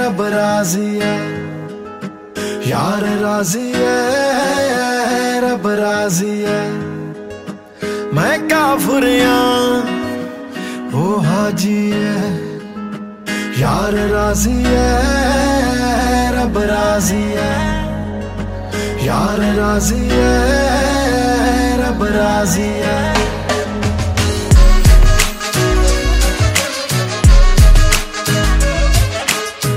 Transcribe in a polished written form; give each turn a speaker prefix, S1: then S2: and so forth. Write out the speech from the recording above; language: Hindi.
S1: रब राजी है, यार राजी है, रब राजी है। मैं काफिरिया वो हाजी है, यार राजी है, रब राजी है, यार राजी है, रब राजी है।